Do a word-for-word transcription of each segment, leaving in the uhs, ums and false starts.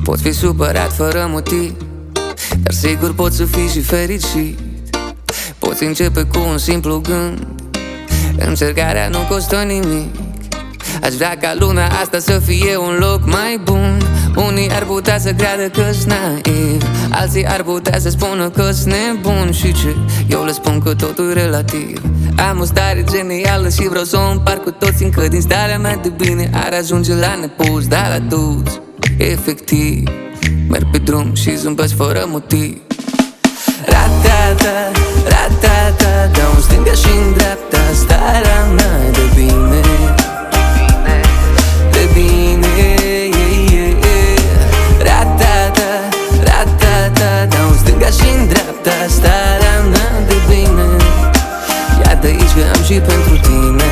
Poți fi supărat fără motiv, dar sigur poți să fii și fericit. Poți începe cu un simplu gând, încercarea nu costă nimic. Aș vrea ca lumea asta să fie un loc mai bun. Unii ar putea să creadă că-s naiv, alții ar putea să spună că-s nebun. Și ce? Eu le spun că totul e relativ. Am o stare genială și vreau să o împart cu toți. Încă din starea mea de bine ar ajunge la nepus, dar la toți, efectiv, merg pe drum și zâmbesc fără motiv. Ra-ta-ta, ra-ta-ta, dau în stânga și-n dreapta, starea mea de bine, de bine, yeah, yeah, yeah. Ra-ta-ta, ra-ta-ta, dau în stânga și-n dreapta, starea mea de bine. Iată aici că am și pentru tine.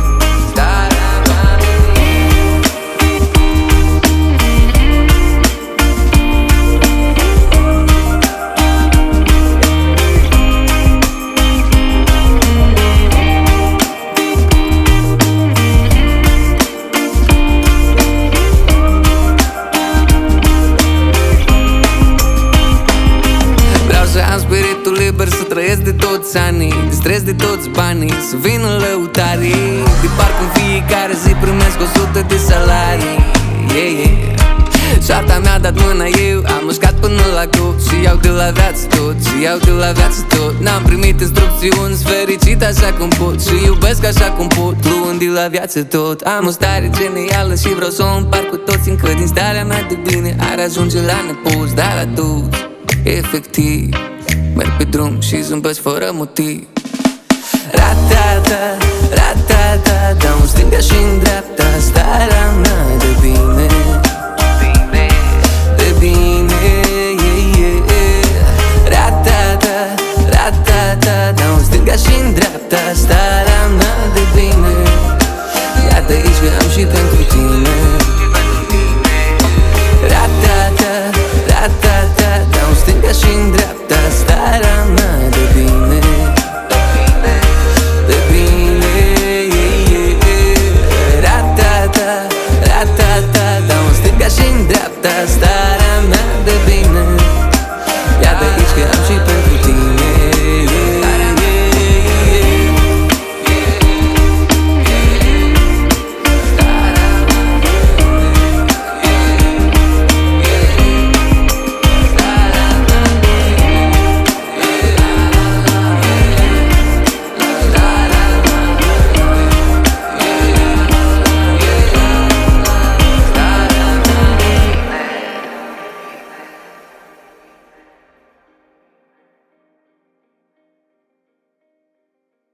Am spiritul liber să trăiesc de toți anii, de stres de toți banii, să vină lăutarii. De parcă în fiecare zi primesc o sută de salarii, yeah, yeah. Soarta mi-a dat mâna, eu am mușcat până la gut și iau de la viață tot, și iau de la viață tot. N-am primit instrucțiuni, fericit așa cum pot și iubesc așa cum pot, luând de la viață tot. Am o stare genială și vreau să o împart cu toți. Încă din starea mea de bine ar ajunge la nepus, dar la toți, efectiv, merg pe drum și zâmbesc fără motiv. Ra-ta-ta, ra-ta-ta, dau în stânga și-n dreapta, starea mea de bine, de bine, yeah, yeah, yeah. Ra-ta-ta, ra-ta-ta, dau în stânga și-n dreapta, starea mea de bine. Iată aici că am și pentru tine.